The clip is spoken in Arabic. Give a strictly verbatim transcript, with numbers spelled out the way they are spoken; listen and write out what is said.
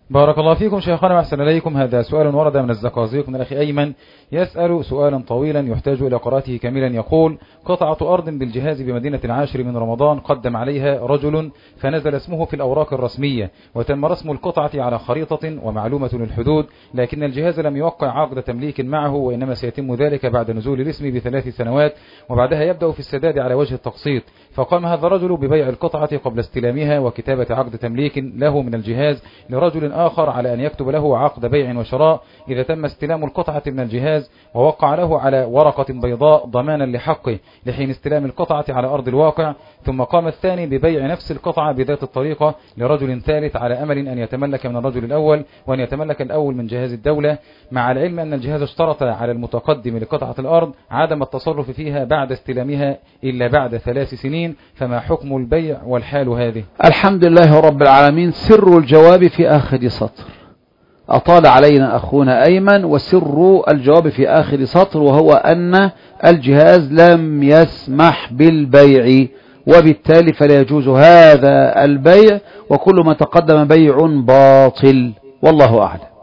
بارك الله فيكم شيخنا وأحسن إليكم. هذا سؤال ورد من الزقازيق من الأخ أيمن، يسأل سؤالا طويلا يحتاج إلى قراءته كاملا. يقول: قطعة أرض بالجهاز بمدينة العاشر من رمضان قدم عليها رجل فنزل اسمه في الأوراق الرسمية وتم رسم القطعة على خريطة ومعلومة للحدود، لكن الجهاز لم يوقع عقد تمليك معه، وإنما سيتم ذلك بعد نزول الاسم بثلاث سنوات، وبعدها يبدأ في السداد على وجه التقسيط. فقام هذا الرجل ببيع القطعة قبل استلامها وكتابة عقد تمليك له من الجهاز لرجل آخر على أن يكتب له عقد بيع وشراء إذا تم استلام القطعة من الجهاز، ووقع له على ورقة بيضاء ضمانا لحقه لحين استلام القطعة على أرض الواقع. ثم قام الثاني ببيع نفس القطعة بذات الطريقة لرجل ثالث على أمل أن يتملك من الرجل الأول وأن يتملك الأول من جهاز الدولة، مع العلم أن الجهاز اشترط على المتقدم لقطعة الأرض عدم التصرف فيها بعد استلامها إلا بعد ثلاث سنين. فما حكم البيع والحال هذه؟ الحمد لله رب العالمين. سر الجواب في آخر سطر، أطال علينا أخونا أيمن، وسر الجواب في آخر سطر، وهو أن الجهاز لم يسمح بالبيع، وبالتالي فلا يجوز هذا البيع، وكل ما تقدم بيع باطل، والله أعلم.